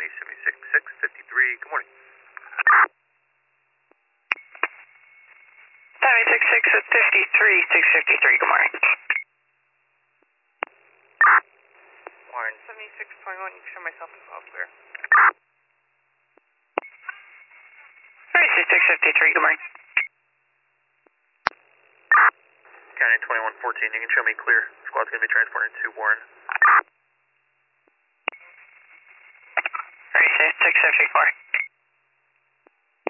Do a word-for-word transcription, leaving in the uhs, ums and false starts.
County, seventy-six six fifty-three. Good morning. seventy-six six fifty-three, six fifty-three, good morning. Warren, seventy-six twenty-one, you can show myself as well, clear. seventy-six six fifty-three, good morning. County twenty-one fourteen, you can show me clear. Squad's going to be transporting to Warren. seventy-six six fifty-four.